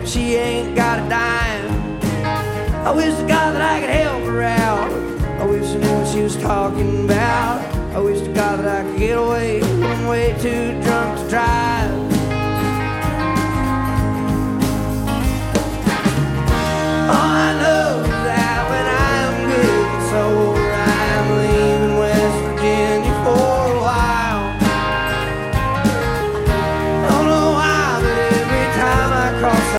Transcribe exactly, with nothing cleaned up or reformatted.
she ain't got a dime. I wish to God that I could help her out. I wish I knew what she was talking about. I wish to God that I could get away. I'm way too drunk to drive.